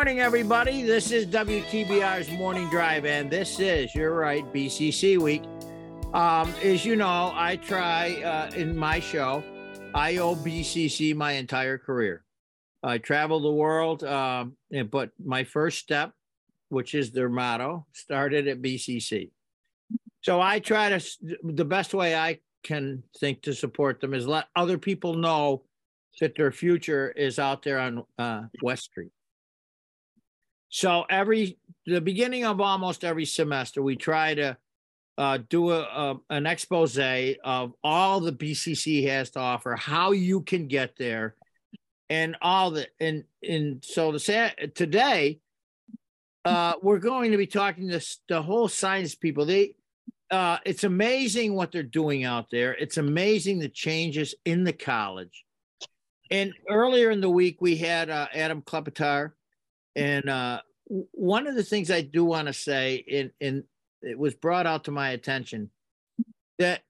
morning, everybody. This is WTBR's Morning Drive, and this is, you're right, BCC week. As you know, I try in my show, I owe BCC my entire career. I traveled the world, but my first step, which is their motto, started at BCC. So I try to, the best way I can think to support them is let other people know that their future is out there on West Street. So the beginning of almost every semester, we try to do an expose of all the BCC has to offer, how you can get there, and all the and so today we're going to be talking to the whole science people. It's amazing what they're doing out there. It's amazing the changes in the college. And earlier in the week, we had Adam Klepetar. And one of the things I do want to say, and it was brought out to my attention, that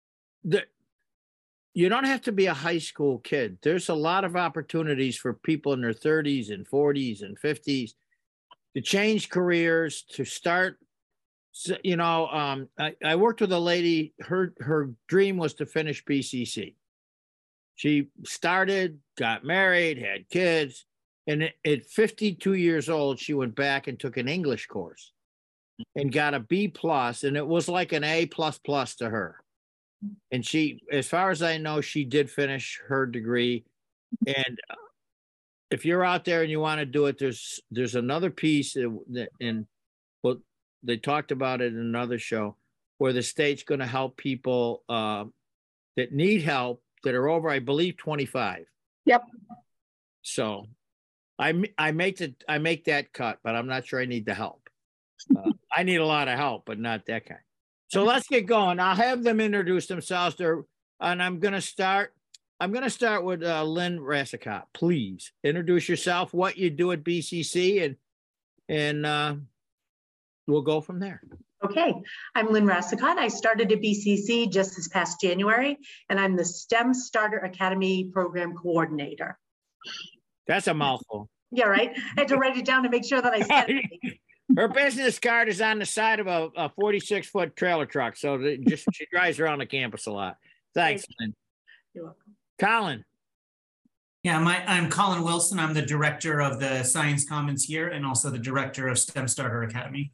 you don't have to be a high school kid. There's a lot of opportunities for people in their 30s and 40s and 50s to change careers, to start. You know, I worked with a lady, her dream was to finish BCC. She started, got married, had kids, and at 52 years old, she went back and took an English course and got a B+, and it was like an A++ to her. And she, as far as I know, she did finish her degree. And if you're out there and you want to do it, there's another piece, and well, they talked about it in another show, where the state's going to help people that need help, that are over, I believe, 25. Yep. So I make that cut, but I'm not sure I need the help. I need a lot of help, but not that kind. So let's get going. I'll have them introduce themselves and I'm going to start with Lynn Rassicott. Please introduce yourself, what you do at BCC, and we'll go from there. Okay, I'm Lynn Rassicott. I started at BCC just this past January, and I'm the STEM Starter Academy Program Coordinator. That's a mouthful. Yeah, right? I had to write it down to make sure that I said it. Her business card is on the side of a 46-foot trailer truck, so she drives around the campus a lot. Thanks, Lynn. You're welcome. Colin. Yeah, I'm Colin Wilson. I'm the director of the Science Commons here and also the director of STEM Starter Academy.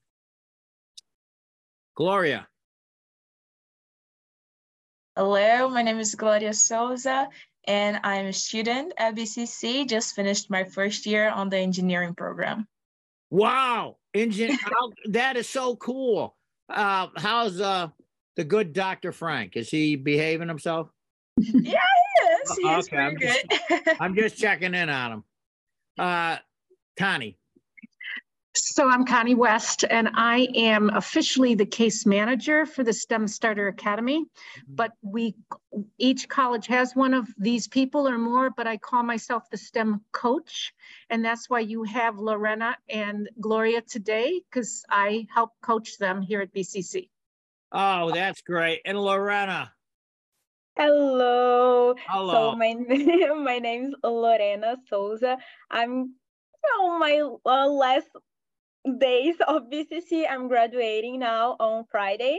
Gloria. Hello, my name is Gloria Souza, and I'm a student at BCC. Just finished my first year on the engineering program. Wow, that is so cool. How's the good Dr. Frank? Is he behaving himself? Yeah, he is. He is okay, pretty good. I'm just checking in on him. Connie. So I'm Connie West, and I am officially the case manager for the STEM Starter Academy. But each college has one of these people or more, but I call myself the STEM coach. And that's why you have Lorena and Gloria today, because I help coach them here at BCC. Oh, that's great. And Lorena. Hello. Hello. So my name is Lorena Souza. I'm on my last days of BCC. I'm graduating now on Friday.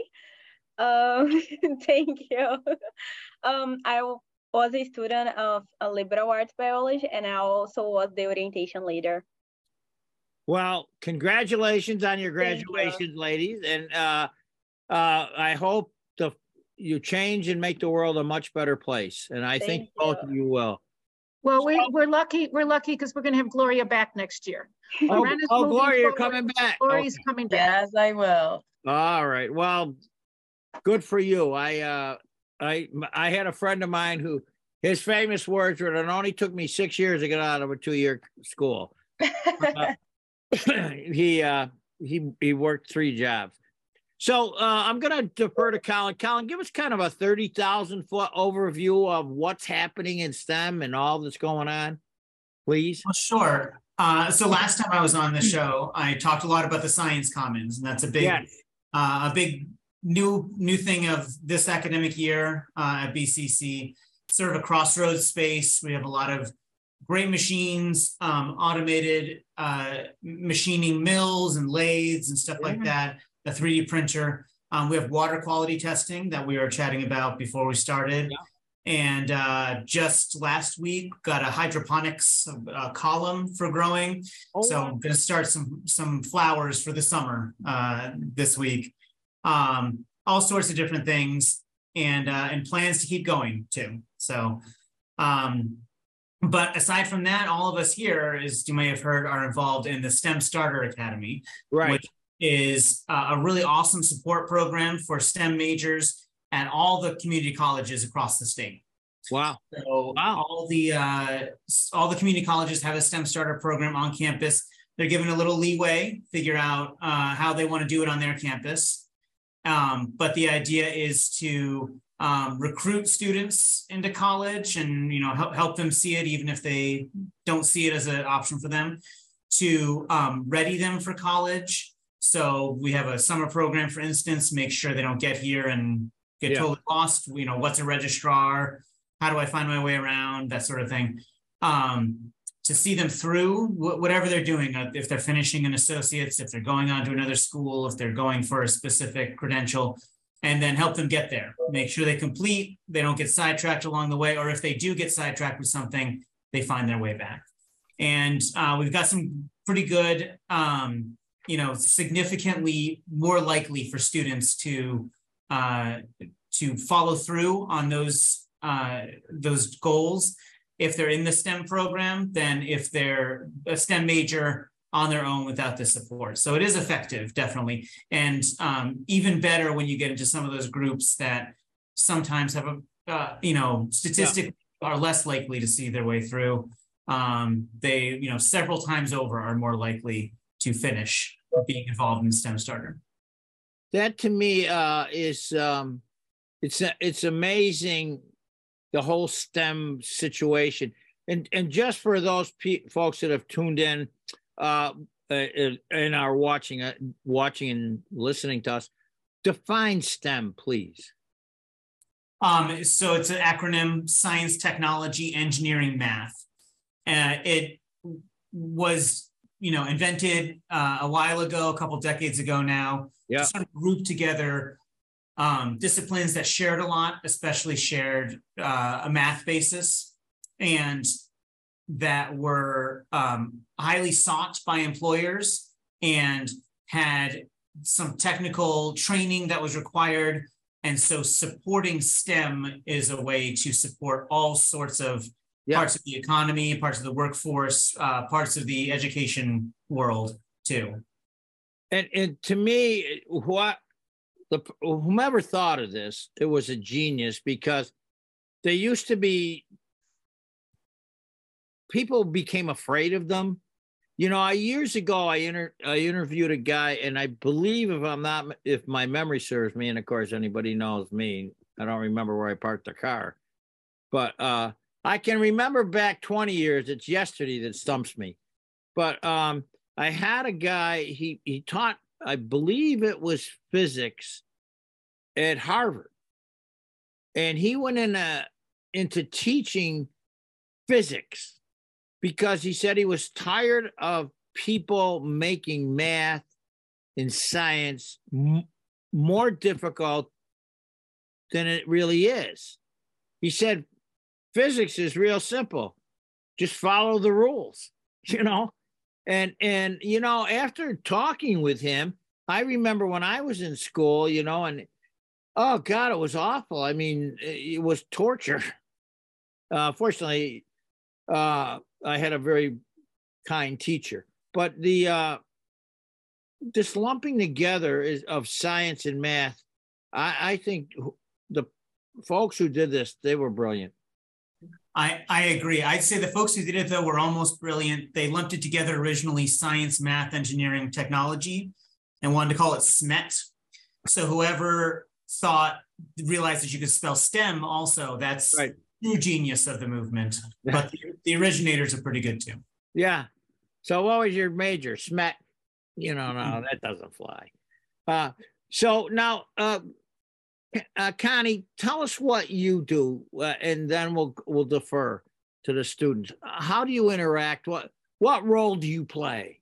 Thank you. I was a student of liberal arts biology, and I also was the orientation leader. Well, congratulations on your graduation, ladies. And I hope you change and make the world a much better place. And I think both of you will. Well, we're lucky because we're going to have Gloria back next year. Oh, Gloria, you're coming back. Gloria's coming back. Yes, I will. All right. Well, good for you. I had a friend of mine who his famous words were, "It only took me 6 years to get out of a 2-year school." He worked 3 jobs. So I'm going to defer to Colin. Colin, give us kind of a 30,000-foot overview of what's happening in STEM and all that's going on, please. Well, sure. So last time I was on the show, I talked a lot about the Science Commons, and that's a big new thing of this academic year at BCC. Sort of a crossroads space. We have a lot of great machines, automated machining mills and lathes and stuff like that, the 3D printer. We have water quality testing that we were chatting about before we started. Yeah. And just last week, got a hydroponics column for growing. So I'm going to start some flowers for the summer this week. All sorts of different things, and plans to keep going too. So, but aside from that, all of us here, as you may have heard, are involved in the STEM Starter Academy, which is a really awesome support program for STEM majors at all the community colleges across the state. Wow. So all the community colleges have a STEM Starter program on campus. They're given a little leeway, figure out how they want to do it on their campus. But the idea is to recruit students into college and, you know, help them see it, even if they don't see it as an option for them, to ready them for college. So we have a summer program, for instance, make sure they don't get here and get totally lost. You know, what's a registrar? How do I find my way around? That sort of thing. To see them through whatever they're doing, if they're finishing an associate's, if they're going on to another school, if they're going for a specific credential, and then help them get there. Make sure they complete, they don't get sidetracked along the way, or if they do get sidetracked with something, they find their way back. And we've got some pretty good, you know, significantly more likely for students to follow through on those goals if they're in the STEM program than if they're a STEM major on their own without the support. So it is effective, definitely. And even better when you get into some of those groups that sometimes have a, you know, statistically are less likely to see their way through. They, you know, several times over are more likely to finish being involved in STEM Starter. That to me is it's amazing, the whole STEM situation. And just for those folks that have tuned in and are watching and listening to us, define STEM, please. So it's an acronym: Science, Technology, Engineering, Math. It was, you know, invented a while ago, a couple decades ago now, to sort of group together disciplines that shared a lot, especially shared a math basis, and that were highly sought by employers and had some technical training that was required. And so supporting STEM is a way to support all sorts of parts of the economy, parts of the workforce, parts of the education world too. And to me, whomever thought of this, it was a genius, because there used to be, people became afraid of them. You know, years ago, I interviewed a guy, and I believe, if my memory serves me, and of course anybody knows me, I don't remember where I parked the car, but I can remember back 20 years. It's yesterday that stumps me. But I had a guy, he taught, I believe it was physics at Harvard. And he went into teaching physics because he said he was tired of people making math and science more difficult than it really is. He said, physics is real simple. Just follow the rules, you know? And you know, after talking with him, I remember when I was in school, you know, and oh God, it was awful. I mean, it was torture. Fortunately, I had a very kind teacher, but this lumping together of science and math, I think the folks who did this, they were brilliant. I agree. I'd say the folks who did it, though, were almost brilliant. They lumped it together originally: science, math, engineering, technology, and wanted to call it SMET. So whoever realized that you could spell STEM also, that's true genius of the movement. But the originators are pretty good too. Yeah. So what was your major? SMET? You know, no, that doesn't fly. So now, Connie, tell us what you do, and then we'll defer. to the students? How do you interact? What role do you play?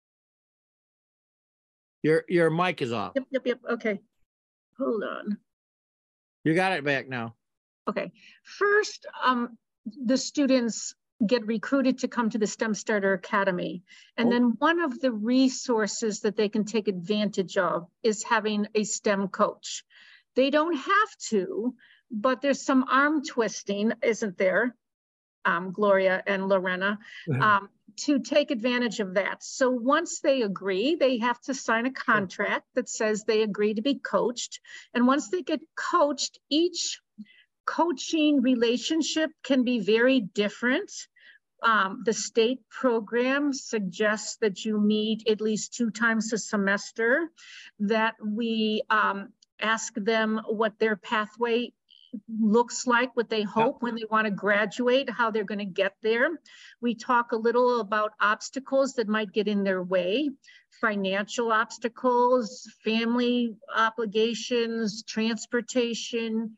Your mic is off. Yep. Okay. Hold on. You got it back now. Okay. First, the students get recruited to come to the STEM Starter Academy. And then one of the resources that they can take advantage of is having a STEM coach. They don't have to, but there's some arm twisting, isn't there, Gloria and Lorena, to take advantage of that. So once they agree, they have to sign a contract that says they agree to be coached. And once they get coached, each coaching relationship can be very different. The state program suggests that you meet at least 2 times a semester, that we ask them what their pathway looks like, what they hope when they want to graduate, how they're going to get there. We talk a little about obstacles that might get in their way, financial obstacles, family obligations, transportation,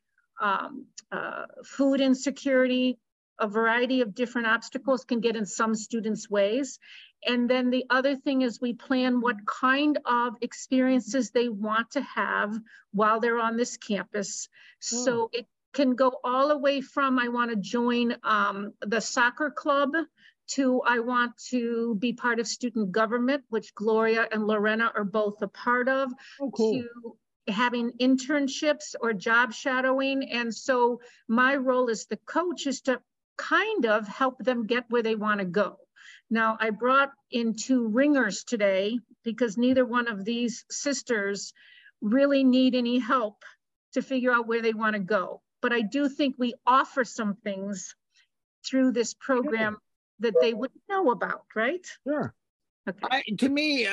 food insecurity. A variety of different obstacles can get in some students' ways. And then the other thing is we plan what kind of experiences they want to have while they're on this campus. So it can go all the way from I want to join the soccer club to I want to be part of student government, which Gloria and Lorena are both a part of, to having internships or job shadowing. And so my role as the coach is to kind of help them get where they want to go. Now, I brought in 2 ringers today because neither one of these sisters really need any help to figure out where they want to go. But I do think we offer some things through this program that they would know about, right? Sure. Okay. To me,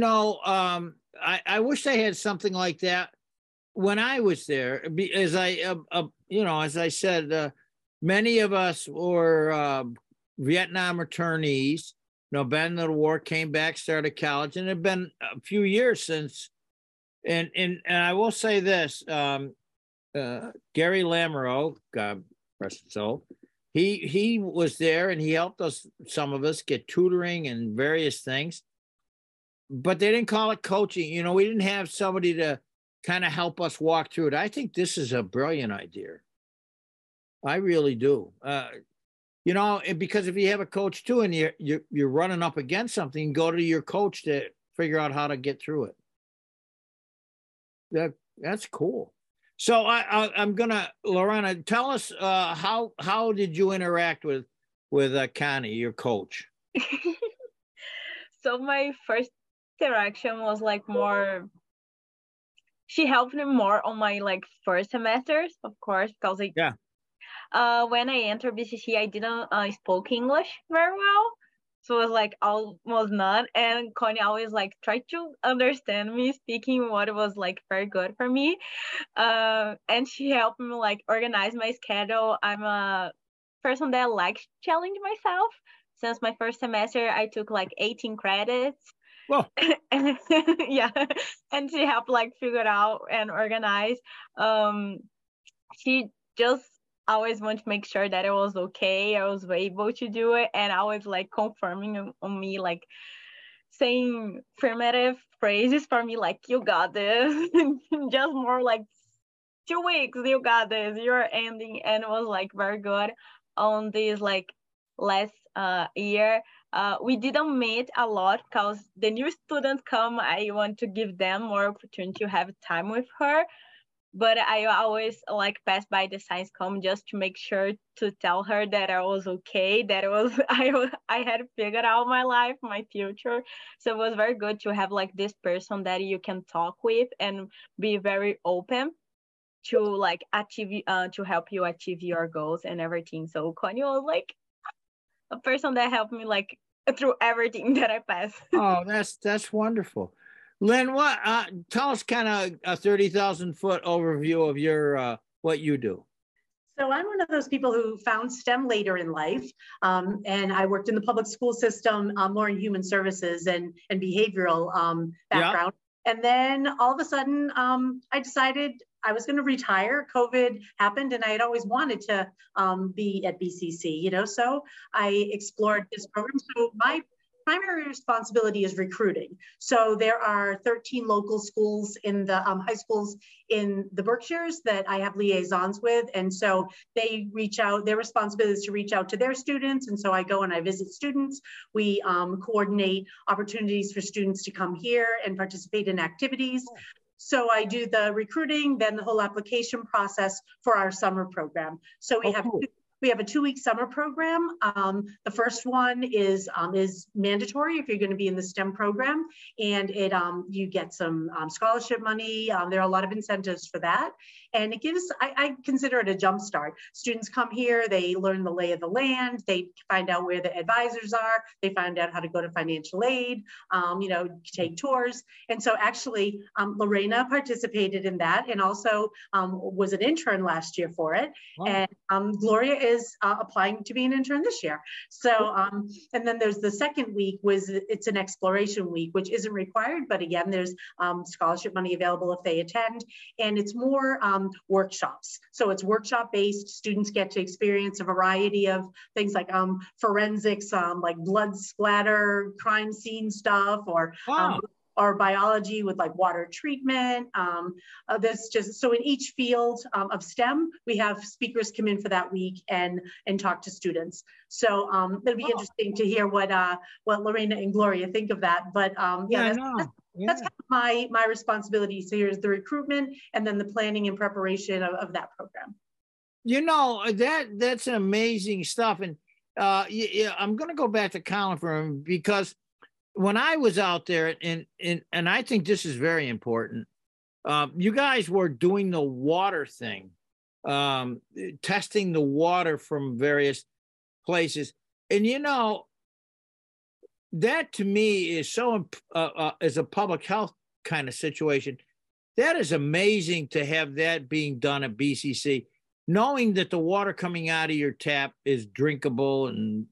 I wish they had something like that when I was there. As I said, many of us were Vietnam returnees. Been to the war, came back, started college, and it had been a few years since. And I will say this: Gary Lamoureux, God rest his soul, he was there and he helped us, some of us, get tutoring and various things. But they didn't call it coaching. We didn't have somebody to kind of help us walk through it. I think this is a brilliant idea. I really do. Because if you have a coach too, and you're running up against something, go to your coach to figure out how to get through it. That's cool. So I'm gonna, Lorena, tell us how did you interact with Connie, your coach? So my first interaction was like more. She helped me more on my first semesters, of course, because when I entered BCC, I didn't spoke English very well. So it was almost none. And Connie always tried to understand me speaking what was very good for me. And she helped me organize my schedule. I'm a person that likes challenge myself. Since my first semester, I took 18 credits. Well, yeah. And she helped figure out and organize. She just always want to make sure that it was okay, I was able to do it, and always confirming on me, saying affirmative phrases for me, you got this. Just more 2 weeks, you got this, you're ending. And it was very good on this last year. We didn't meet a lot because the new students come, I want to give them more opportunity to have time with her. But I always pass by the science com just to make sure to tell her that I was okay, that I had figured out my life, my future. So it was very good to have this person that you can talk with and be very open to achieve to help you achieve your goals and everything. So Connie was a person that helped me through everything that I passed. Oh, that's wonderful. Lynn, tell us kind of a 30,000-foot overview of your what you do. So I'm one of those people who found STEM later in life, and I worked in the public school system, more in human services and behavioral background. Yeah. And then all of a sudden, I decided I was going to retire. COVID happened, and I had always wanted to be at BCC, so I explored this program. So my primary responsibility is recruiting. So there are 13 local schools in the high schools in the Berkshires that I have liaisons with. And so they reach out, their responsibility is to reach out to their students. And so I go and I visit students. We coordinate opportunities for students to come here and participate in activities. So I do the recruiting, then the whole application process for our summer program. So we have a 2-week summer program. The first one is mandatory if you're going to be in the STEM program, and you get some scholarship money. There are a lot of incentives for that, and it gives, I consider it a jump start. Students come here, they learn the lay of the land, they find out where the advisors are, they find out how to go to financial aid, take tours. And so actually, Lorena participated in that and also was an intern last year for it. Wow. And Gloria is applying to be an intern this year. So, and then there's the second week it's an exploration week, which isn't required, but again, there's scholarship money available if they attend, and it's more workshops. So it's workshop based. Students get to experience a variety of things like forensics, like blood splatter, crime scene stuff, or biology with like water treatment. There's just, so in each field of STEM, we have speakers come in for that week and talk to students. So it'll be interesting to hear what Lorena and Gloria think of that. But that's kind of my responsibility. So here's the recruitment and then the planning and preparation of that program. That's amazing stuff. And I'm going to go back to Colin for a minute, because when I was out there, and I think this is very important, you guys were doing the water thing, testing the water from various places. And, that to me is so, as a public health kind of situation, that is amazing to have that being done at BCC, knowing that the water coming out of your tap is drinkable and,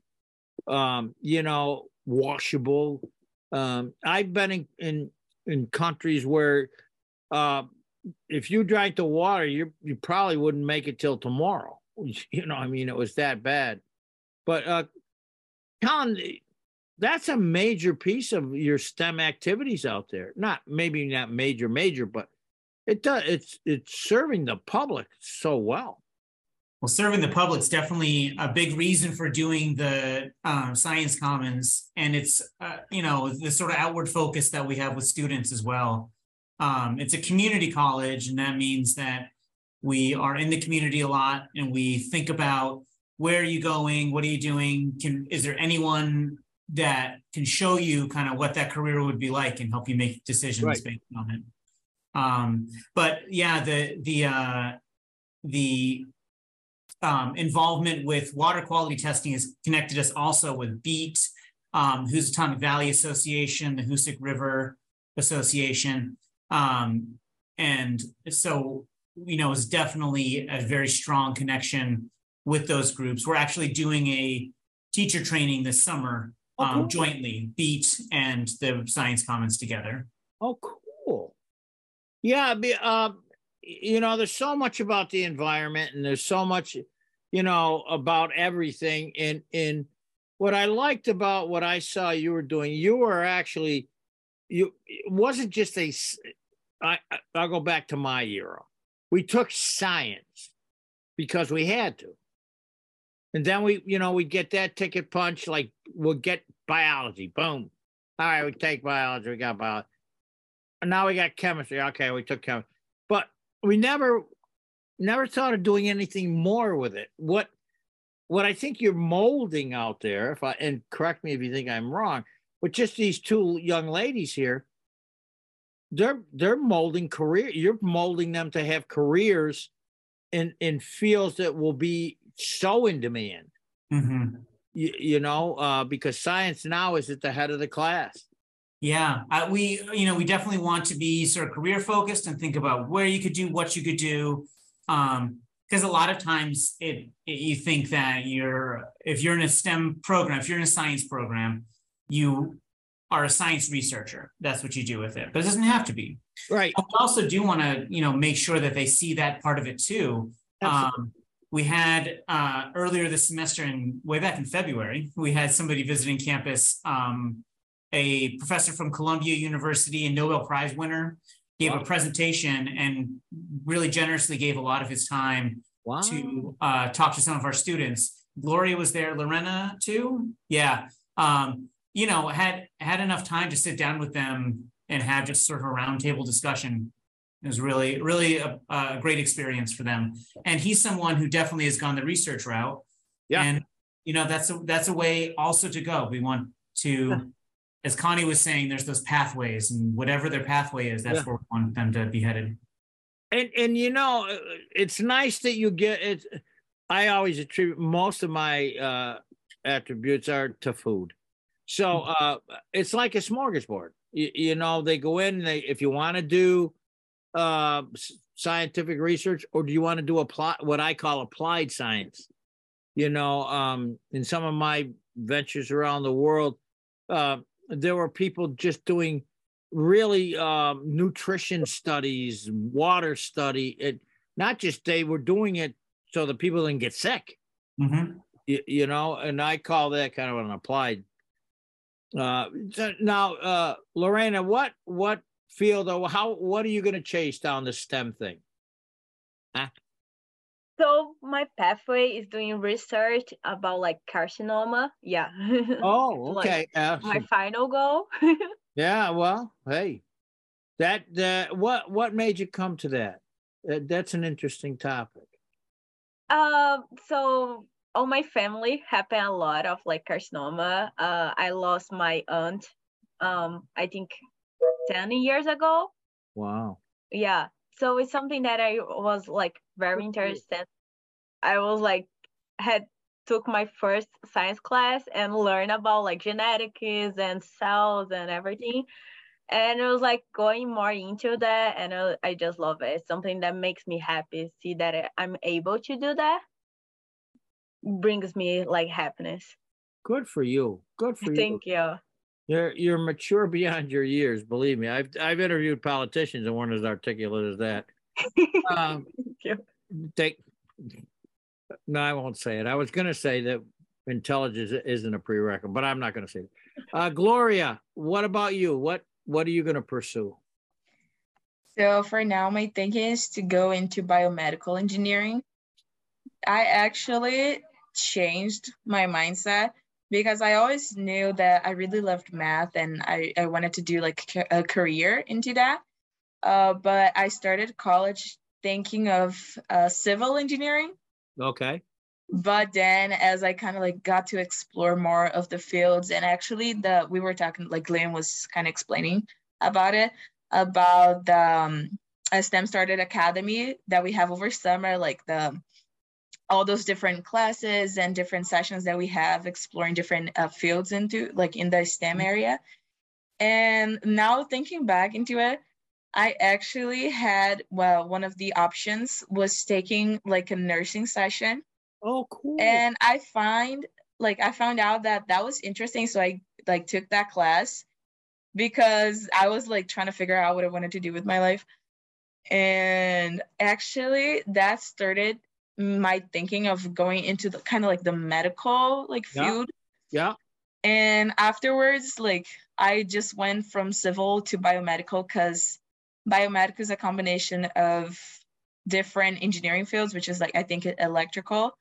washable. I've been in countries where if you drank the water, you probably wouldn't make it till tomorrow. It was that bad. But Colin, that's a major piece of your STEM activities out there. Maybe not major, but it's serving the public so well. Well, serving the public is definitely a big reason for doing the Science Commons, and it's the sort of outward focus that we have with students as well. It's a community college, and that means that we are in the community a lot, and we think about, where are you going? What are you doing? Is there anyone that can show you kind of what that career would be like and help you make decisions based on it? But yeah, the involvement with water quality testing has connected us also with BEAT, Housatonic Valley Association, the Hoosick River Association. And so, it's definitely a very strong connection with those groups. We're actually doing a teacher training this summer, jointly, BEAT and the Science Commons together. Oh, cool. Yeah, there's so much about the environment, and there's so much, about everything. And what I liked about what I saw you were doing, you were actually, it wasn't just I'll go back to my era. We took science because we had to. And then we get that ticket punch, like we'll get biology, boom. All right, we take biology, we got biology. And now we got chemistry. Okay, we took chemistry. But we never thought of doing anything more with it. What I think you're molding out there, and correct me if you think I'm wrong, but just these two young ladies here, they're molding career. You're molding them to have careers in fields that will be so in demand. Mm-hmm. Because science now is at the head of the class. Yeah, we definitely want to be sort of career focused and think about where you could do, what you could do. Because a lot of times you think that if you're in a STEM program, if you're in a science program, you are a science researcher. That's what you do with it. But it doesn't have to be. Right. But we also do want to, make sure that they see that part of it too. We had earlier this semester, and way back in February, we had somebody visiting campus, a professor from Columbia University and Nobel Prize winner, gave a presentation and really generously gave a lot of his time to talk to some of our students. Gloria was there, Lorena too. Yeah. Had enough time to sit down with them and have just sort of a roundtable discussion. It was really, really a great experience for them. And he's someone who definitely has gone the research route. Yeah. And, that's a way also to go. We want to, as Connie was saying, there's those pathways, and whatever their pathway is, that's where we want them to be headed. And it's nice that you get it. I always attribute most of my attributes are to food. So it's like a smorgasbord. They go in, if you want to do scientific research, or do you want to do what I call applied science? In some of my ventures around the world, there were people just doing really nutrition studies, water study. Not just they were doing it so the people didn't get sick. And I call that kind of an applied. Now, Lorena, what field or what are you going to chase down the STEM thing? So my pathway is doing research about like carcinoma. Yeah. Oh, okay. My final goal. Yeah. Well, hey, what made you come to that? That's an interesting topic. So all my family happened a lot of like carcinoma. I lost my aunt, I think 10 years ago. Wow. Yeah. So it's something that I was like very interested. I was like, took my first science class and learned about like genetics and cells and everything. And it was like going more into that. And I just love it. It's something that makes me happy. See that I'm able to do that brings me like happiness. Good for you. Good for you. Thank you. You're mature beyond your years. Believe me, I've interviewed politicians and weren't as articulate as that. Thank you. No, I won't say it. I was going to say that intelligence isn't a prerequisite, but I'm not going to say it. Gloria, what about you? What are you going to pursue? So for now, my thinking is to go into biomedical engineering. I actually changed my mindset because I always knew that I really loved math and I wanted to do like a career into that. But I started college thinking of civil engineering. Okay. But then as I kind of like got to explore more of the fields, and actually we were talking, like Glenn was kind of explaining about it, about the STEM Starter Academy that we have over summer, like all those different classes and different sessions that we have exploring different fields into like in the STEM area. And now thinking back into it, I actually had, one of the options was taking like a nursing session. Oh, cool. And I found out that was interesting. So I like took that class because I was like trying to figure out what I wanted to do with my life. And actually that started my thinking of going into the kind of like the medical like field. Yeah. And afterwards, like I just went from civil to biomedical because biomedical is a combination of different engineering fields, which is like, I think electrical,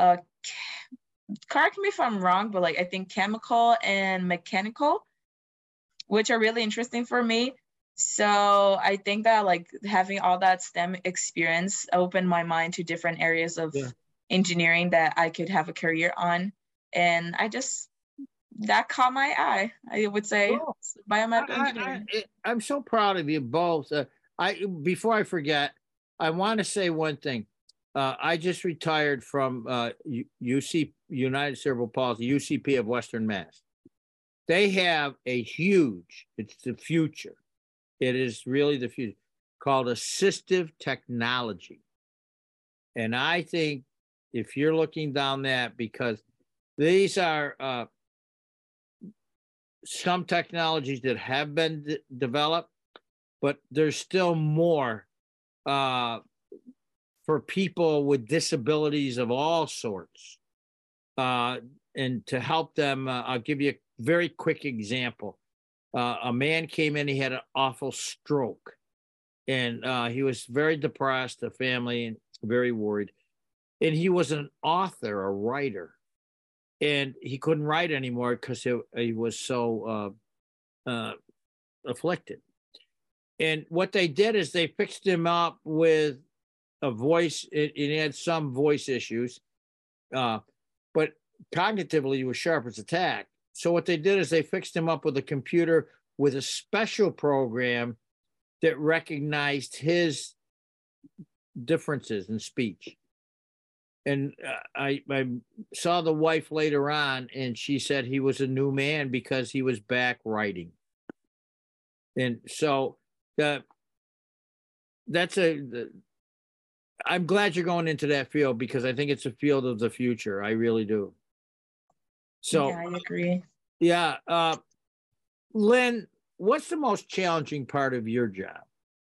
correct me if I'm wrong, but like I think chemical and mechanical, which are really interesting for me. So I think that like having all that STEM experience opened my mind to different areas of engineering that I could have a career on. And that caught my eye, I would say. Biomedical engineering. I'm so proud of you both. Before I forget, I want to say one thing. I just retired from UC, United Cerebral Palsy, UCP of Western Mass. They have it's the future. It is really the future, called assistive technology. And I think if you're looking down that, because these are some technologies that have been developed, but there's still more for people with disabilities of all sorts. And to help them, I'll give you a very quick example. A man came in, he had an awful stroke, and he was very depressed, the family, and very worried. And he was an author, a writer, and he couldn't write anymore because he was so afflicted. And what they did is they fixed him up with a voice. It had some voice issues, but cognitively he was sharp as a tack. So what they did is they fixed him up with a computer with a special program that recognized his differences in speech. And I saw the wife later on, and she said he was a new man because he was back writing. And so I'm glad you're going into that field, because I think it's a field of the future. I really do. So yeah, I agree. Yeah. Lynn, what's the most challenging part of your job?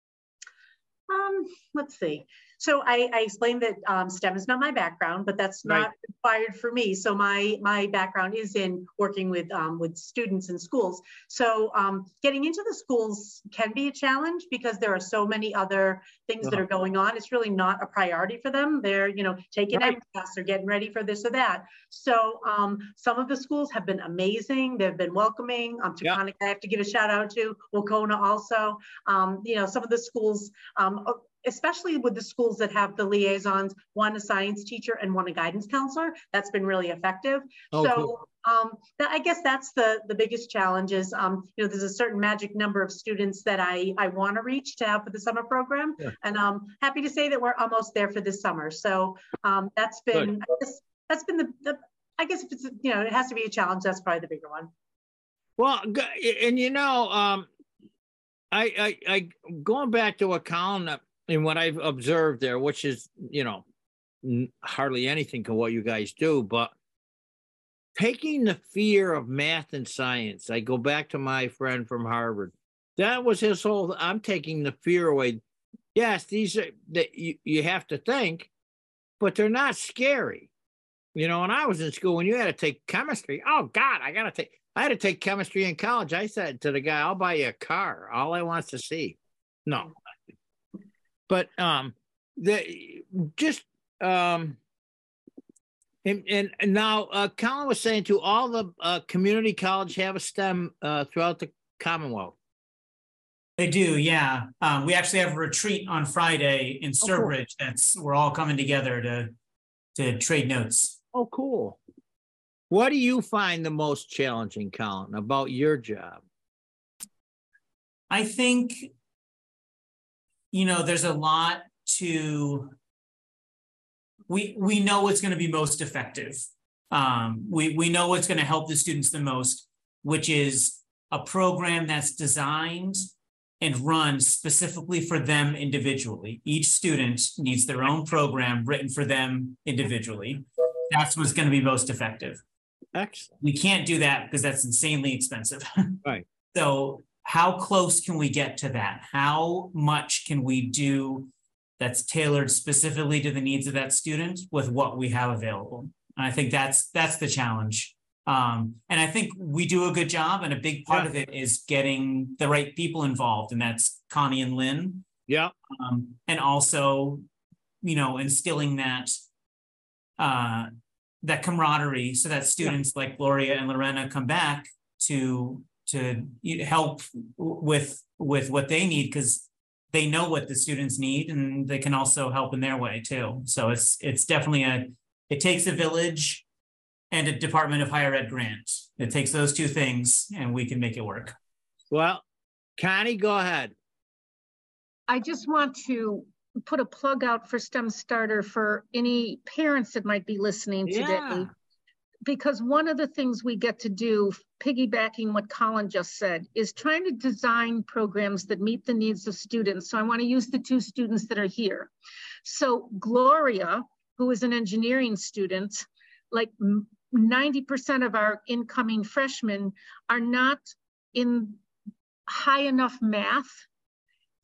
Let's see. So I explained that STEM is not my background, but that's not required for me. So my background is in working with students in schools. So getting into the schools can be a challenge because there are so many other things that are going on. It's really not a priority for them. They're, taking MCAS or getting ready for this or that. So some of the schools have been amazing. They've been welcoming. Taconic, I have to give a shout out to Wacona also. Some of the schools, especially with the schools that have the liaisons, one a science teacher and one a guidance counselor, that's been really effective. Cool. I guess that's the biggest challenge is, there's a certain magic number of students that I want to reach to have for the summer program. Yeah. And I'm happy to say that we're almost there for this summer. So that's been, that's been I guess if it's, it has to be a challenge, that's probably the bigger one. Well, and I going back to what Colin and what I've observed there, which is, hardly anything to what you guys do, but taking the fear of math and science. I go back to my friend from Harvard. That was his whole, I'm taking the fear away. Yes, these are that you have to think, but they're not scary. When I was in school, when you had to take chemistry, oh God, I had to take chemistry in college. I said to the guy, I'll buy you a car. All I want to see. No. But and now Colin was saying to all the community college have a STEM throughout the Commonwealth. They do, yeah. We actually have a retreat on Friday in Sturbridge. Cool. We're all coming together to trade notes. Oh, cool. What do you find the most challenging, Colin, about your job? I think, there's a lot to, we know what's going to be most effective. We know what's going to help the students the most, which is a program that's designed and run specifically for them individually. Each student needs their own program written for them individually. That's what's going to be most effective. Excellent. We can't do that because that's insanely expensive. Right. So how close can we get to that? How much can we do that's tailored specifically to the needs of that student with what we have available? And I think that's the challenge. And I think we do a good job, and a big part of it is getting the right people involved, and that's Connie and Lynn. Yeah. And also, instilling that camaraderie so that students like Gloria and Lorena come back to help with what they need, because they know what the students need, and they can also help in their way too. So it's definitely it takes a village and a Department of Higher Ed grant. It takes those two things, and we can make it work. Well, Connie, go ahead. I just want to put a plug out for STEM Starter for any parents that might be listening today. Because one of the things we get to do, piggybacking what Colin just said, is trying to design programs that meet the needs of students. So I want to use the two students that are here. So Gloria, who is an engineering student, like 90% of our incoming freshmen are not in high enough math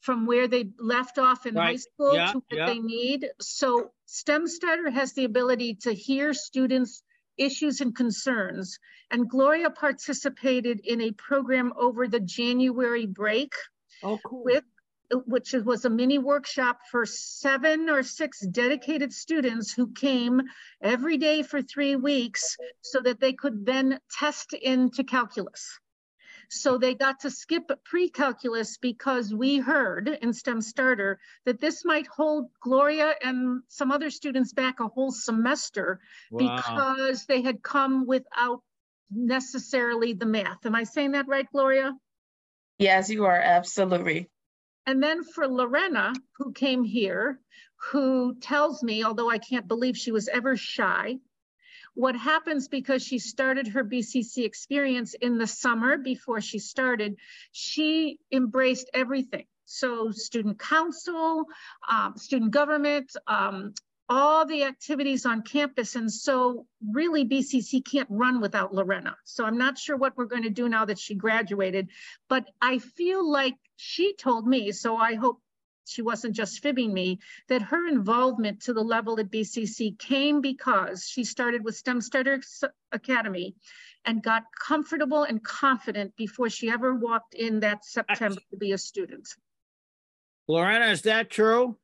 from where they left off in high Right. school Yeah, to what yeah. they need. So STEM Starter has the ability to hear students' issues and concerns. And Gloria participated in a program over the January break, Oh, cool. which was a mini workshop for 7 or 6 dedicated students who came every day for 3 weeks so that they could then test into calculus. So they got to skip pre-calculus because we heard in STEM Starter that this might hold Gloria and some other students back a whole semester Wow. because they had come without necessarily the math. Am I saying that right, Gloria? Yes, you are, absolutely. And then for Lorena, who came here, who tells me, although I can't believe she was ever shy, what happens because she started her BCC experience in the summer before she started, she embraced everything. So student council, student government, all the activities on campus. And so really BCC can't run without Lorena. So I'm not sure what we're going to do now that she graduated, but I feel like she told me, so I hope she wasn't just fibbing me, that her involvement to the level at BCC came because she started with STEM Starter Academy and got comfortable and confident before she ever walked in that September to be a student. Lorena, is that true?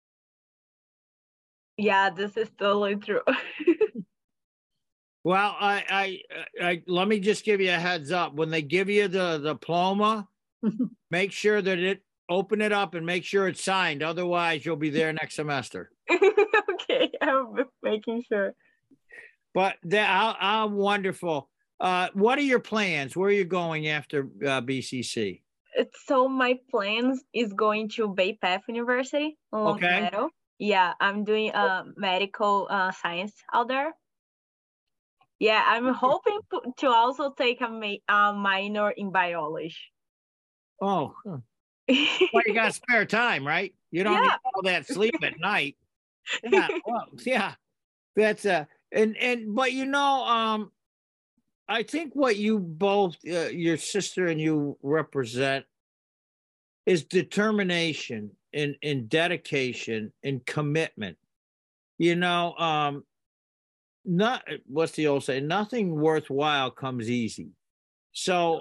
Yeah, this is totally true. Well, I let me just give you a heads up. When they give you the diploma, make sure that open it up and make sure it's signed. Otherwise, you'll be there next semester. Okay, I'm making sure. But I'm wonderful. What are your plans? Where are you going after BCC? So my plans is going to Bay Path University in Long Okay. Meadow. Yeah, I'm doing medical science out there. Yeah, I'm hoping to also take a minor in biology. Oh, well, you got spare time, right? You don't need all that sleep at night. Yeah, well, yeah. That's but you know, I think what you both, your sister and you represent is determination and dedication and commitment. You know, not what's the old saying? Nothing worthwhile comes easy. So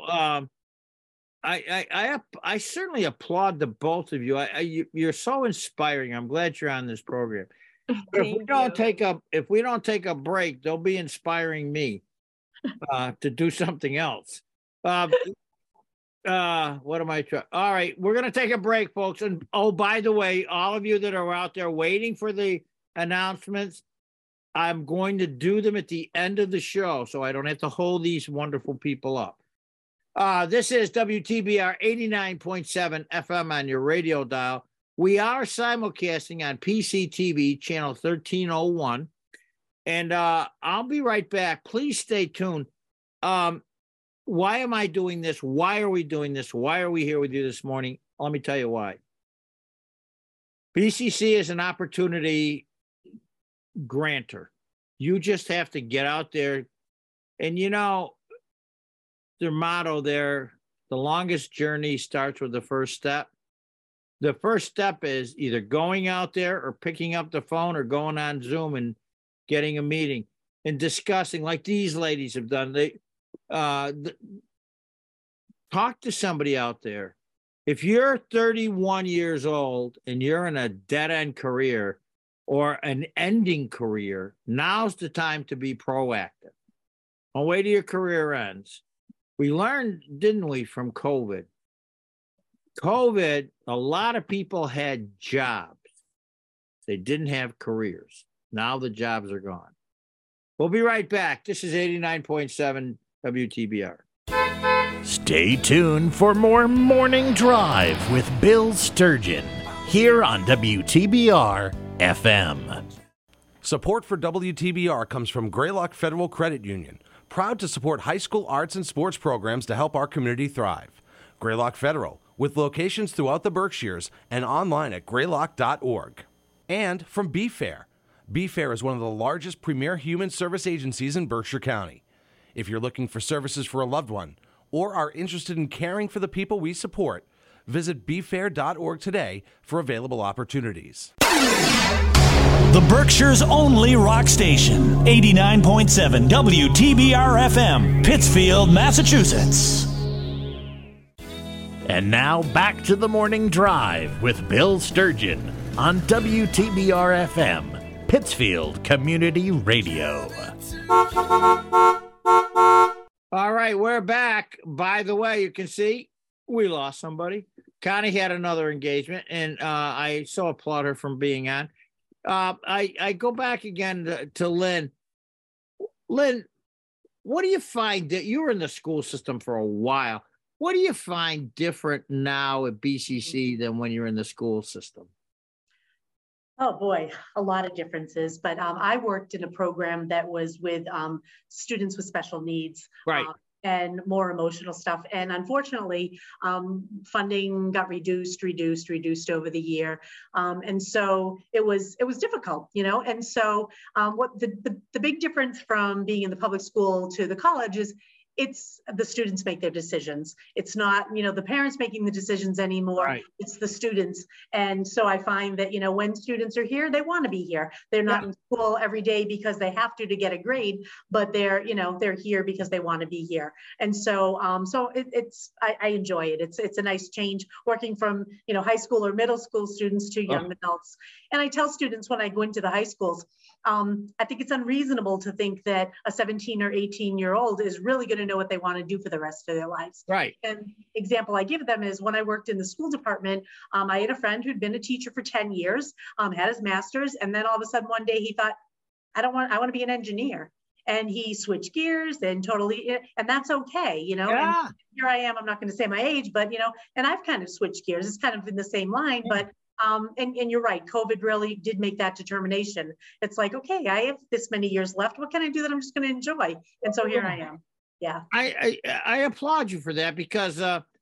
I certainly applaud the both of you. You're so inspiring. I'm glad you're on this program. But if we don't take a break, they'll be inspiring me to do something else. What am I trying? All right, we're gonna take a break, folks. And oh, by the way, all of you that are out there waiting for the announcements, I'm going to do them at the end of the show, so I don't have to hold these wonderful people up. This is WTBR 89.7 FM on your radio dial. We are simulcasting on PCTV channel 1301. And I'll be right back. Please stay tuned. Why am I doing this? Why are we doing this? Why are we here with you this morning? Let me tell you why. BCC is an opportunity grantor. You just have to get out there. And you know, their motto there, the longest journey starts with the first step. The first step is either going out there or picking up the phone or going on Zoom and getting a meeting and discussing like these ladies have done. They talk to somebody out there. If you're 31 years old and you're in a dead-end career or an ending career, now's the time to be proactive. Don't wait till your career ends. We learned, didn't we, from COVID? COVID, a lot of people had jobs. They didn't have careers. Now the jobs are gone. We'll be right back. This is 89.7 WTBR. Stay tuned for more Morning Drive with Bill Sturgeon here on WTBR FM. Support for WTBR comes from Greylock Federal Credit Union, proud to support high school arts and sports programs to help our community thrive. Greylock Federal, with locations throughout the Berkshires and online at greylock.org. And from BeFair. BeFair is one of the largest premier human service agencies in Berkshire County. If you're looking for services for a loved one or are interested in caring for the people we support, Visit befair.org today for available opportunities. The Berkshire's only rock station, 89.7 WTBR FM, Pittsfield, Massachusetts. And now back to the morning drive with Bill Sturgeon on WTBR FM, Pittsfield Community Radio. All right, we're back. By the way, you can see we lost somebody. Connie had another engagement, and I so applaud her from being on. I go back again to Lynn. Lynn, what do you find that you were in the school system for a while? What do you find different now at BCC than when you're in the school system? Oh boy, a lot of differences. But I worked in a program that was with students with special needs. Right. And more emotional stuff. And unfortunately, funding got reduced over the year. And so it was difficult, you know? And so what the big difference from being in the public school to the college is it's the students make their decisions. It's not, you know, the parents making the decisions anymore. Right. It's the students. And so I find that, you know, when students are here, they want to be here. They're not in school every day because they have to get a grade, but they're, you know, they're here because they want to be here. And so, I enjoy it. It's a nice change working from, you know, high school or middle school students to young adults. And I tell students when I go into the high schools, I think it's unreasonable to think that a 17 or 18-year-old is really going to know what they want to do for the rest of their lives. Right. And example I give them is when I worked in the school department, I had a friend who'd been a teacher for 10 years, had his master's, and then all of a sudden one day he thought, I want to be an engineer. And he switched gears and totally, and that's okay, you know. Yeah. And here I am, I'm not going to say my age, but, you know, and I've kind of switched gears. It's kind of in the same line, but and you're right, COVID really did make that determination. It's like, okay, I have this many years left. What can I do that I'm just going to enjoy? And so here I am. Yeah. I applaud you for that because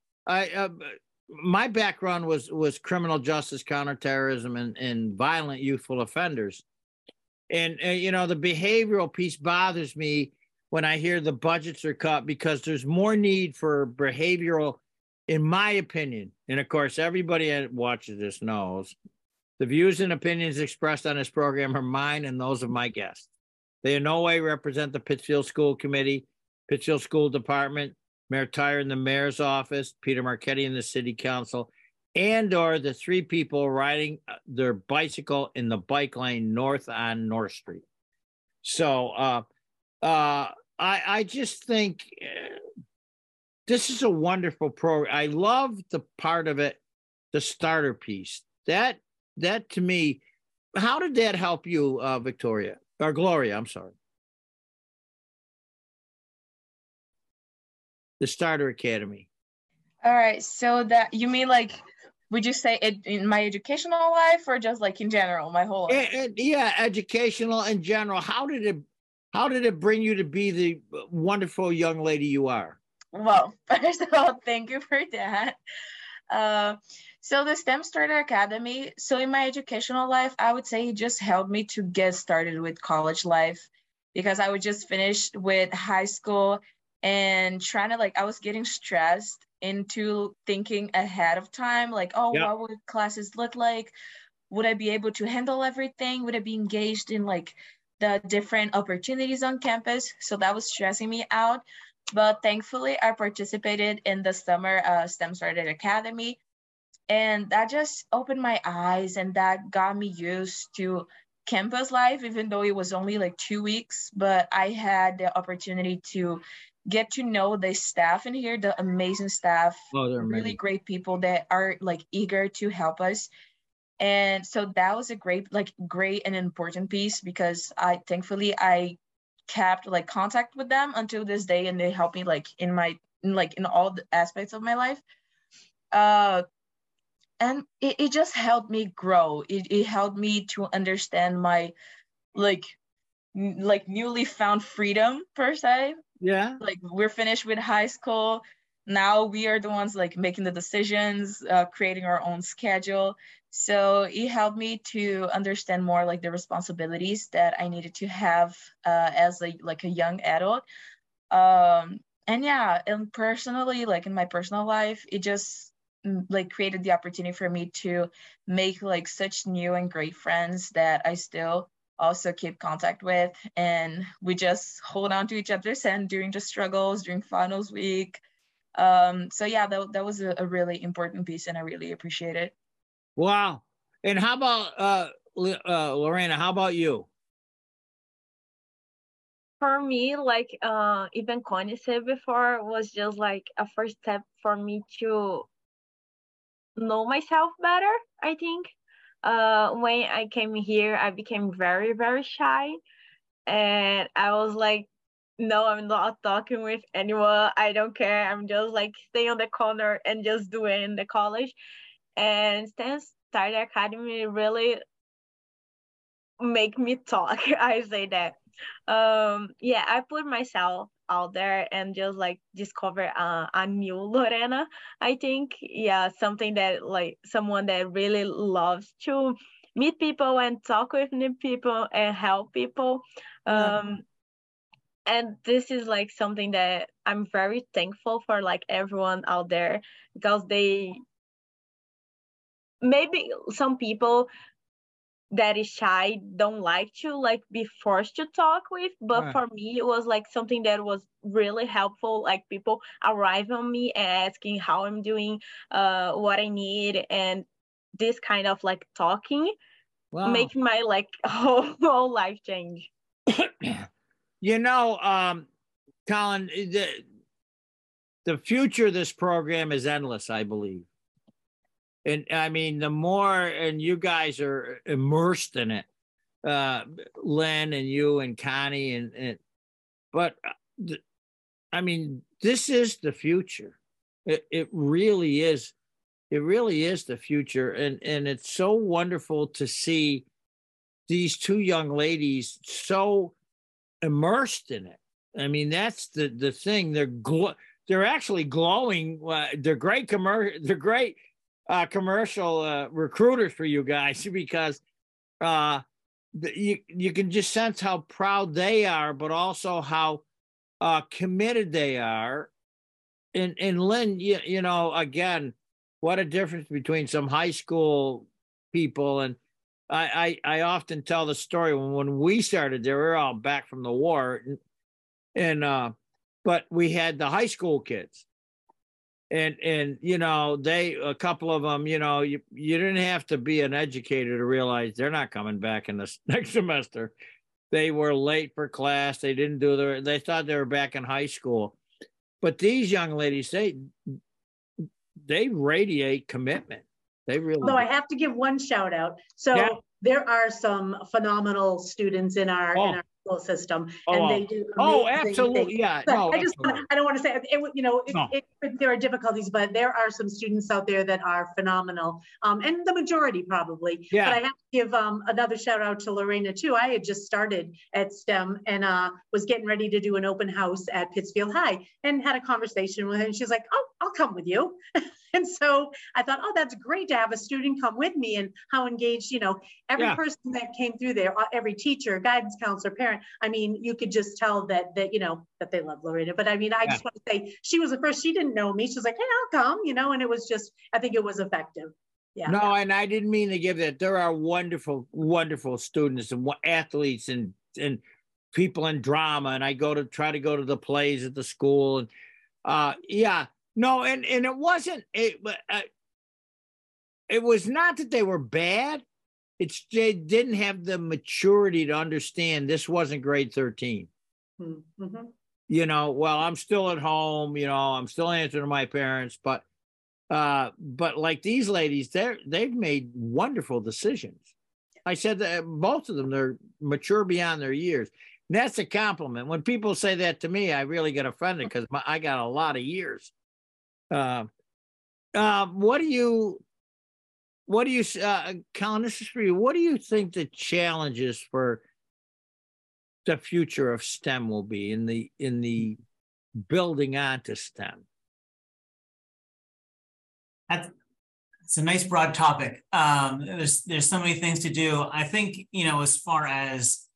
my background was criminal justice, counterterrorism, and violent youthful offenders. And, you know, the behavioral piece bothers me when I hear the budgets are cut because there's more need for behavioral, in my opinion. And of course, everybody that watches this knows the views and opinions expressed on this program are mine and those of my guests. They in no way represent the Pittsfield School Committee, Pittsfield School Department, Mayor Tyre in the mayor's office, Peter Marchetti in the city council, and or the three people riding their bicycle in the bike lane north on North Street. So I just think this is a wonderful program. I love the part of it, the starter piece. That to me, how did that help you, Victoria? Or Gloria, I'm sorry. The Starter Academy. All right, so that you mean like, would you say it in my educational life or just like in general, my whole life? Yeah, educational in general. How did it bring you to be the wonderful young lady you are? Well, first of all, thank you for that. So the STEM Starter Academy, so in my educational life, I would say it just helped me to get started with college life because I would just finish with high school and trying to I was getting stressed into thinking ahead of time, what would classes look like? Would I be able to handle everything? Would I be engaged in the different opportunities on campus? So that was stressing me out. But thankfully, I participated in the summer STEM Starter Academy. And that just opened my eyes and that got me used to campus life, even though it was only 2 weeks. But I had the opportunity to get to know the staff in here, the amazing staff, really great people that are eager to help us. And so that was a great and important piece because I kept contact with them until this day, and they helped me in all the aspects of my life. And it just helped me grow. It helped me to understand my newly found freedom per se. Yeah. We're finished with high school. Now we are the ones making the decisions, creating our own schedule. So it helped me to understand more the responsibilities that I needed to have as a young adult. And personally, in my personal life, it just like created the opportunity for me to make like such new and great friends that I still also keep contact with, and we just hold on to each other's hand during the struggles, during finals week. So yeah, that was a really important piece, and I really appreciate it. Wow. And how about Lorena, how about you? For me, like even Connie said before, was just like a first step for me to know myself better, I think. When I came here, I became very, very shy. And I was like, no, I'm not talking with anyone. I don't care. I'm just like stay on the corner and just do it in the college. And STEM Starter Academy really make me talk. I say that. Yeah, I put myself out there and just like discover a new Lorena. I think, yeah, something that like someone that really loves to meet people and talk with new people and help people. And this is like something that I'm very thankful for, like everyone out there, because they maybe some people that is shy don't like to like be forced to talk with, but for me it was like something that was really helpful, like people arrive on me and asking how I'm doing, what I need, and this kind of like talking make my like whole life change. You know, Colin, the future of this program is endless, I believe. And I mean, the more, and you guys are immersed in it, Len and you and Connie, but I mean, this is the future. It really is. It really is the future. And it's so wonderful to see these two young ladies so immersed in it. I mean, that's the thing. They're actually glowing. They're great commercial recruiters for you guys, because you can just sense how proud they are, but also how committed they are. And Lynn, you know, again, what a difference between some high school people. And I often tell the story when we started, they were all back from the war, but we had the high school kids. And you know, a couple of them, you know, you didn't have to be an educator to realize they're not coming back in the next semester. They were late for class. They didn't do they thought they were back in high school. But these young ladies, they radiate commitment. They really do. I have to give one shout out. So there are some phenomenal students in our school system, and they do absolutely things. Yeah. No, I don't want to say it, you know, there are difficulties, but there are some students out there that are phenomenal, and the majority probably. But I have to give another shout out to Lorena too. I had just started at STEM and was getting ready to do an open house at Pittsfield High, and had a conversation with her, and she's like, "Oh, I'll come with you." And so I thought, oh, that's great to have a student come with me, and how engaged, you know, every person that came through there, every teacher, guidance counselor, parent. I mean, you could just tell that you know, that they love Lorena. But I mean, I just want to say, she was the first, she didn't know me. She was like, hey, I'll come, you know, and it was just, I think it was effective. Yeah. No, and I didn't mean to give that. There are wonderful, wonderful students and athletes and people in drama. And I try to go to the plays at the school. And no, and it wasn't, it was not that they were bad. It's they didn't have the maturity to understand this wasn't grade 13. Mm-hmm. You know, well, I'm still at home, you know, I'm still answering to my parents, but like these ladies, they've made wonderful decisions. I said that both of them, they're mature beyond their years. And that's a compliment. When people say that to me, I really get offended because I got a lot of years. What do you, Colin, this is for you. What do you think the challenges for the future of STEM will be in the building onto STEM? It's a nice broad topic. There's so many things to do. I think, you know, as far as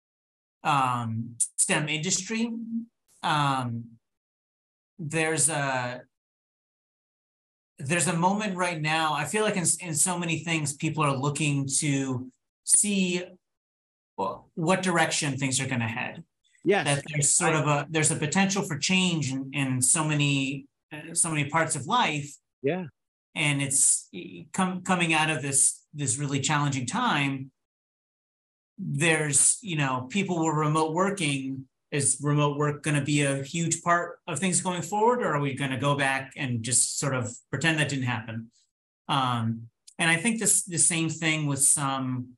STEM industry, there's there's a moment right now. I feel like in so many things, people are looking to see what direction things are going to head. Yes. That there's sort of there's a potential for change in so many parts of life. Yeah. And it's coming out of this really challenging time. There's, people were remote working. Is remote work going to be a huge part of things going forward, or are we going to go back and just sort of pretend that didn't happen? And I think the same thing with some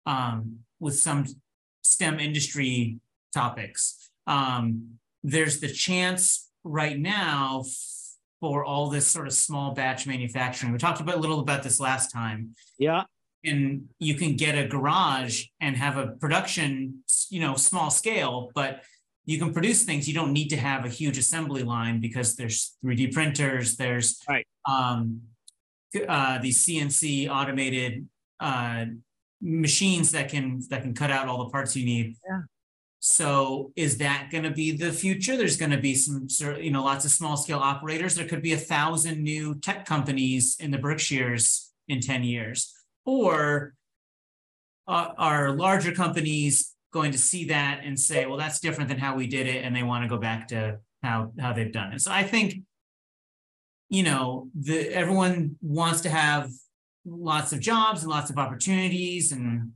STEM industry topics. There's the chance right now for all this sort of small batch manufacturing. We talked a little about this last time. Yeah. And you can get a garage and have a production, small scale, but you can produce things. You don't need to have a huge assembly line because there's 3D printers, there's right. These CNC automated machines that can cut out all the parts you need. Yeah. So is that going to be the future? There's going to be some, lots of small scale operators. There could be 1,000 new tech companies in the Berkshires in 10 years. Or are larger companies going to see that and say, well, that's different than how we did it, and they want to go back to how they've done it. So I think, everyone wants to have lots of jobs and lots of opportunities, and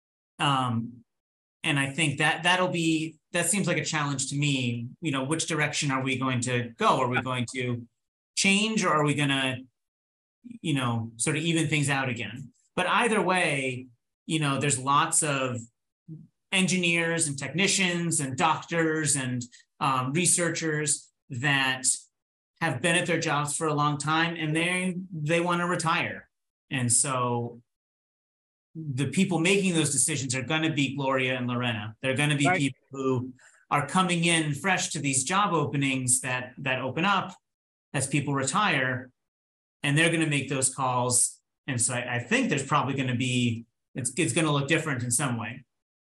I think that seems like a challenge to me. Which direction are we going to go? Are we going to change, or are we going to, sort of even things out again? But either way, there's lots of engineers and technicians and doctors and researchers that have been at their jobs for a long time, and they want to retire. And so the people making those decisions are going to be Gloria and Lorena. They're going to be people who are coming in fresh to these job openings that open up as people retire, and they're going to make those calls. And so I think there's probably going to be, it's going to look different in some way.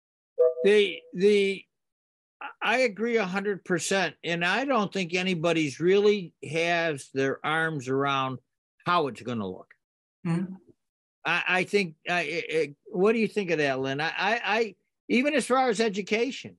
I agree 100%. And I don't think anybody's really has their arms around how it's going to look. Mm-hmm. I think, what do you think of that, Lynn? I even as far as education,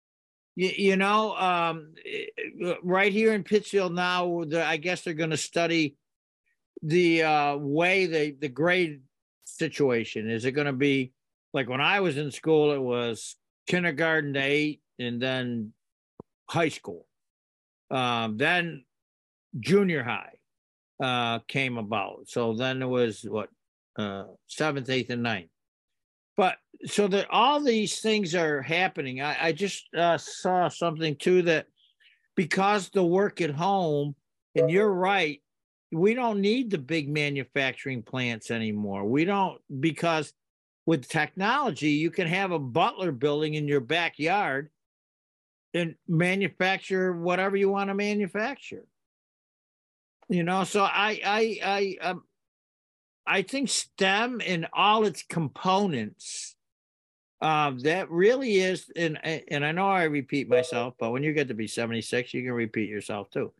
right here in Pittsfield now, I guess they're going to study the way the grade situation. Is it going to be like when I was in school, it was kindergarten to 8 and then high school. Then junior high came about. So then there was 7th, 8th, and 9th. But so that all these things are happening. I just saw something too, that because the work at home, and you're right, we don't need the big manufacturing plants anymore. We don't, because with technology, you can have a Butler building in your backyard and manufacture whatever you want to manufacture. So I think STEM and all its components, that really is, and I know I repeat myself, but when you get to be 76, you can repeat yourself too.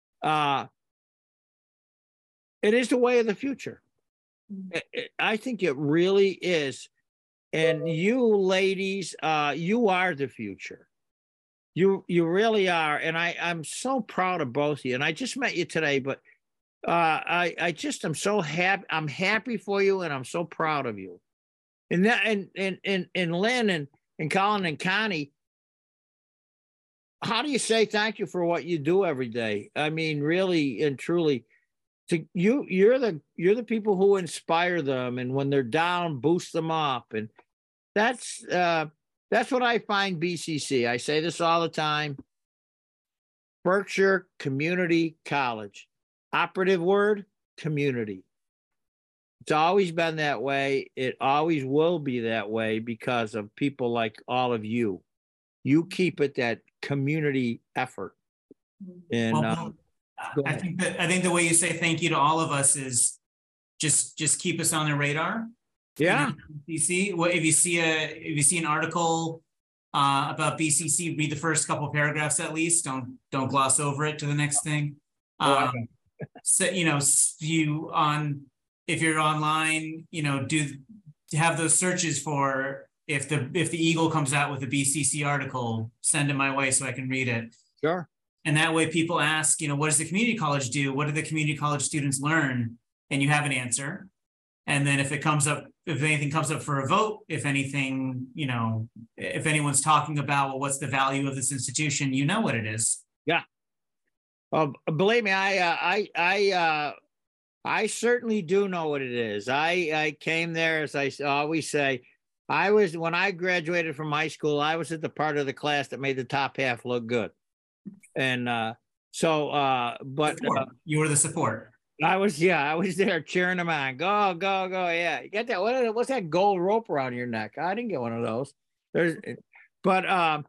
It is the way of the future. I think it really is. And you ladies, you are the future. You really are. And I'm so proud of both of you. And I just met you today, but I'm so happy. I'm happy for you, and I'm so proud of you. And that, and Lynn and Colin and Connie, how do you say thank you for what you do every day? I mean, really and truly, you're the people who inspire them, and when they're down, boost them up. And that's what I find BCC. I say this all the time. Berkshire Community College. Operative word, community. It's always been that way. It always will be that way because of people like all of you. You keep it that community effort. And I think the way you say thank you to all of us is just keep us on the radar. Yeah. BCC. Well, if you see an article about BCC, read the first couple of paragraphs at least. Don't gloss over it to the next thing. so, if you're online, have those searches for if the Eagle comes out with a BCC article, send it my way so I can read it. Sure. And that way people ask, what does the community college do? What do the community college students learn? And you have an answer. And then if anything comes up for a vote, if anything, if anyone's talking about, well, what's the value of this institution, you know what it is. Yeah. Believe me, I certainly do know what it is. I came there, as I always say, when I graduated from high school, I was at the part of the class that made the top half look good. And but you were the support. I was there cheering them on. Go, go, go. Yeah. You got that? What's that gold rope around your neck? I didn't get one of those. But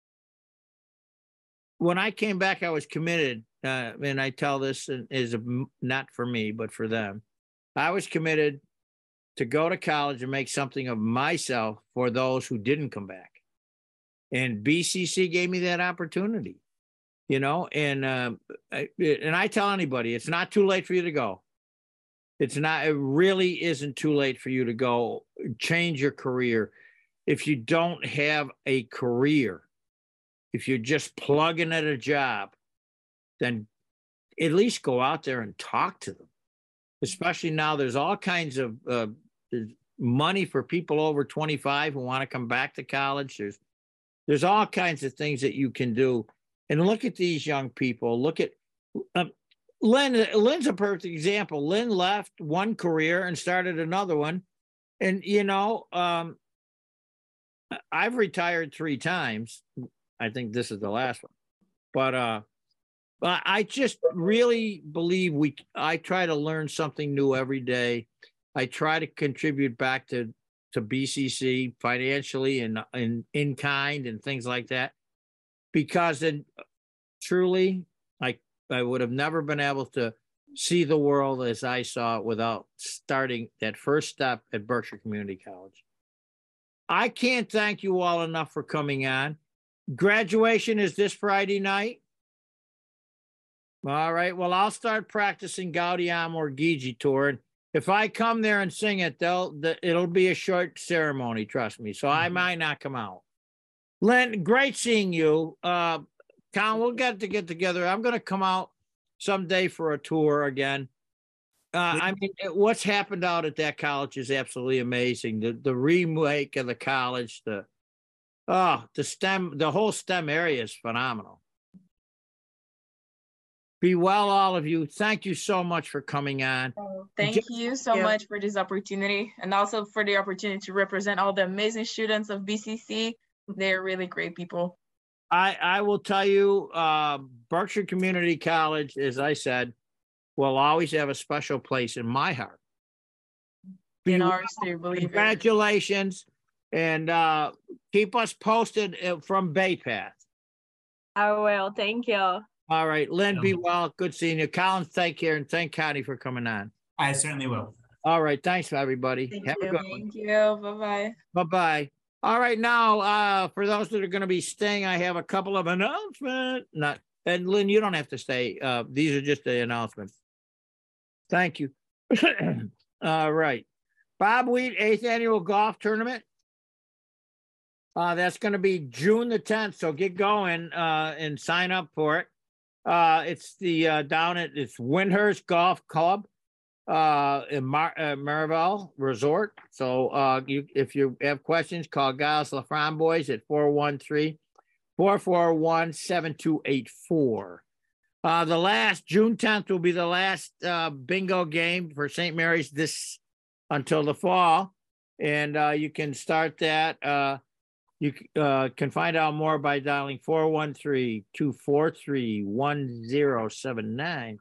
when I came back, I was committed. And I tell this is not for me, but for them. I was committed to go to college and make something of myself for those who didn't come back. And BCC gave me that opportunity. And I tell anybody, it's not too late for you to go. It really isn't too late for you to go change your career. If you don't have a career, if you're just plugging at a job, then at least go out there and talk to them. Especially now, there's all kinds of money for people over 25 who want to come back to college. There's all kinds of things that you can do. And look at these young people. Look at Lynn. Lynn's a perfect example. Lynn left one career and started another one. And, I've retired 3 times. I think this is the last one. But I just really believe I try to learn something new every day. I try to contribute back to BCC financially and in kind and things like that. Because then truly, I would have never been able to see the world as I saw it without starting that first step at Berkshire Community College. I can't thank you all enough for coming on. Graduation is this Friday night. All right. Well, I'll start practicing Gaudium or Gigitor. And if I come there and sing it, it'll be a short ceremony, trust me. So I might not come out. Lynn, great seeing you. Colin, we'll get together. I'm going to come out someday for a tour again. What's happened out at that college is absolutely amazing. The remake of the college, the whole STEM area is phenomenal. Be well, all of you. Thank you so much for coming on. Thank you so much for this opportunity, and also for the opportunity to represent all the amazing students of BCC. They're really great people. I will tell you, Berkshire Community College, as I said, will always have a special place in my heart. In ours too, believe it. Congratulations, and keep us posted from Bay Path. I will. Thank you. All right, Lynn, be well. Good seeing you. Colin, take care, and thank Connie for coming on. I certainly will. All right, thanks, everybody. Have a good one. Thank you. Bye-bye. Bye-bye. All right, now, for those that are going to be staying, I have a couple of announcements. And Lynn, you don't have to stay. These are just the announcements. Thank you. All right. Bob Wheat 8th Annual Golf Tournament. That's going to be June the 10th, so get going and sign up for it. It's it's Windhurst Golf Club in Maribel Resort. So if you have questions, call Giles LaFramboise at 413-441-7284. The last June 10th will be the last bingo game for St. Mary's this until the fall, and you can start that. You can find out more by dialing 413-243-1079.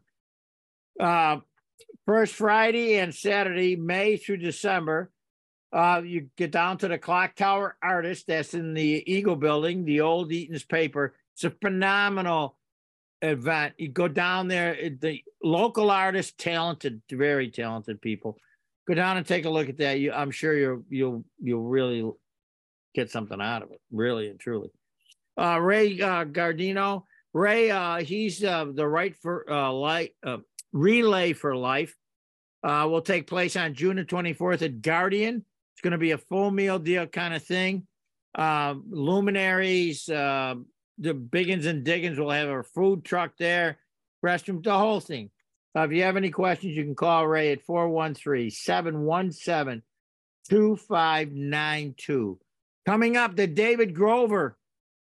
First Friday and Saturday, May through December, you get down to the Clock Tower Artist. That's in the Eagle Building, the old Eaton's Paper. It's a phenomenal event. You go down there, the local artists, talented, very talented people. Go down and take a look at that. I'm sure you'll really get something out of it, really and truly. Ray Gardino. Ray, he's the Relay for Life will take place on June the 24th at Guardian. It's going to be a full meal deal kind of thing. Luminaries, the Biggins and Diggins will have a food truck there, restroom, the whole thing. If you have any questions, you can call Ray at 413-717-2592. Coming up, the David Grover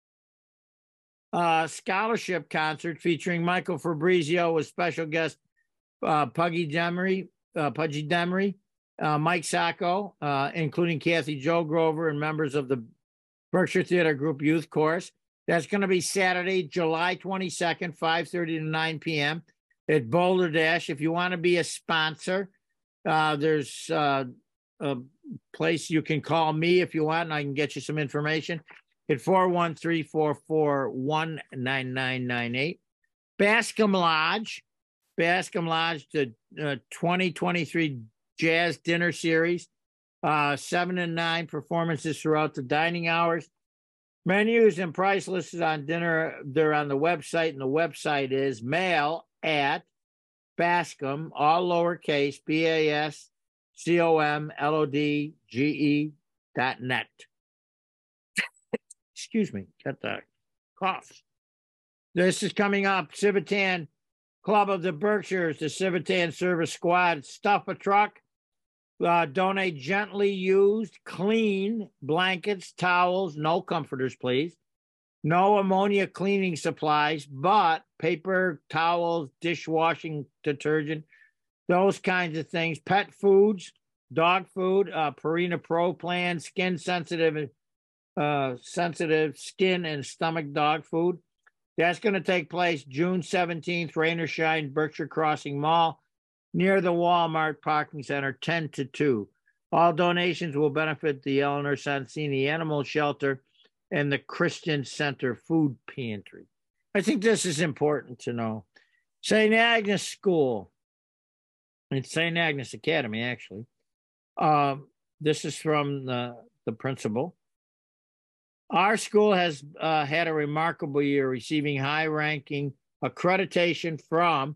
scholarship concert featuring Michael Fabrizio with special guest Pudgy Demery, Mike Sacco, including Kathy Jo Grover and members of the Berkshire Theater Group Youth Chorus. That's going to be Saturday, July 22nd, 5:30 to 9 p.m. at Boulder Dash. If you want to be a sponsor, there's a place you can call me if you want, and I can get you some information at 413-441-9998. Bascom Lodge, the 2023 Jazz Dinner Series, 7 and 9 performances throughout the dining hours. Menus and price listed on dinner, they're on the website, and the website is mail@Bascom, all lowercase, BASCOMLODGE.net. Excuse me, got the cough. This is coming up. Civitan Club of the Berkshires, the Civitan Service Squad, stuff a truck. Donate gently used, clean blankets, towels, no comforters, please. No ammonia cleaning supplies, but paper, towels, dishwashing detergent, those kinds of things. Pet foods, dog food, Purina Pro Plan, sensitive skin and stomach dog food. That's going to take place June 17th, rain or shine, Berkshire Crossing Mall, near the Walmart Parking Center, 10 to 2. All donations will benefit the Eleanor Sonsini Animal Shelter and the Christian Center Food Pantry. I think this is important to know. St. Agnes School, it's St. Agnes Academy, actually. This is from the principal. Our school has had a remarkable year, receiving high-ranking accreditation from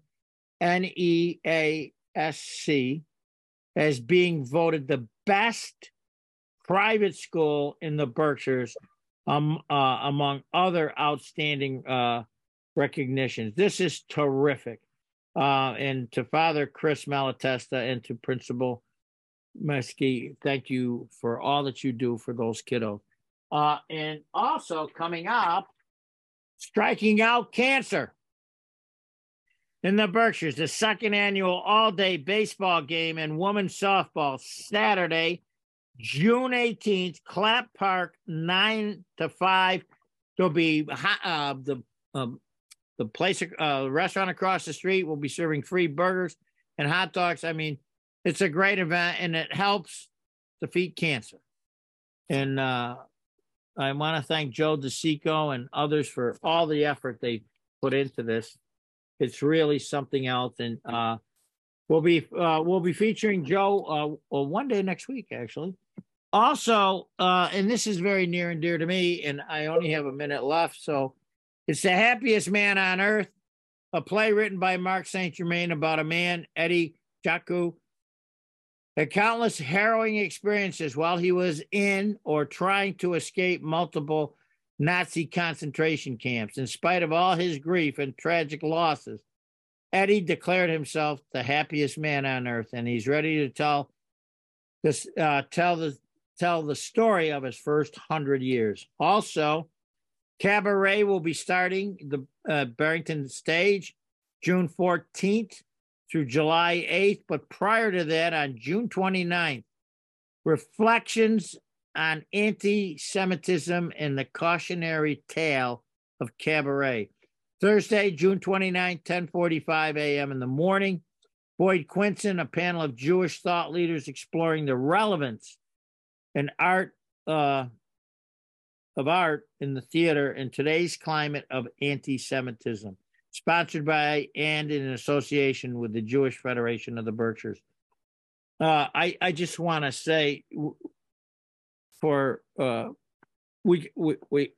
NEASC as being voted the best private school in the Berkshires, among other outstanding recognitions. This is terrific. And to Father Chris Malatesta and to Principal Mesky, thank you for all that you do for those kiddos. And also coming up, Striking Out Cancer in the Berkshires, the second annual all-day baseball game and women's softball, Saturday, June 18th, Clapp Park, 9 to 5. There'll be the place, restaurant across the street will be serving free burgers and hot dogs. I mean, it's a great event, and it helps defeat cancer. And I want to thank Joe DeSico and others for all the effort they put into this. It's really something else, and we'll be featuring Joe one day next week, actually. Also, and this is very near and dear to me, and I only have a minute left, so it's The Happiest Man on Earth, a play written by Mark St. Germain about a man, Eddie Jaku, had countless harrowing experiences while he was in or trying to escape multiple Nazi concentration camps. In spite of all his grief and tragic losses, Eddie declared himself the happiest man on earth, and he's ready to tell the story of his first 100 years. Also, Cabaret will be starting the Barrington stage June 14th through July 8th, but prior to that, on June 29th, Reflections on Anti-Semitism and the Cautionary Tale of Cabaret. Thursday, June 29th, 10:45 a.m. in the morning. Boyd Quinson, a panel of Jewish thought leaders exploring the relevance and art of art in the theater in today's climate of anti-Semitism. Sponsored by and in association with the Jewish Federation of the Berkshires. I just want to say, we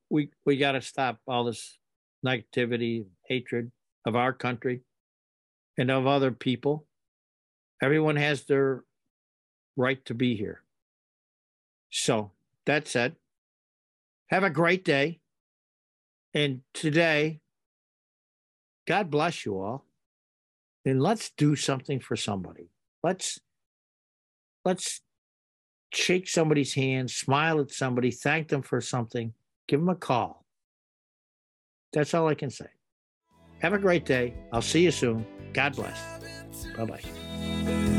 got to stop all this negativity, hatred of our country. and of other people. Everyone has their right to be here. So that said, have a great day. And today, God bless you all. And let's do something for somebody. Let's shake somebody's hand, smile at somebody, thank them for something, give them a call. That's all I can say. Have a great day. I'll see you soon. God bless. Bye-bye.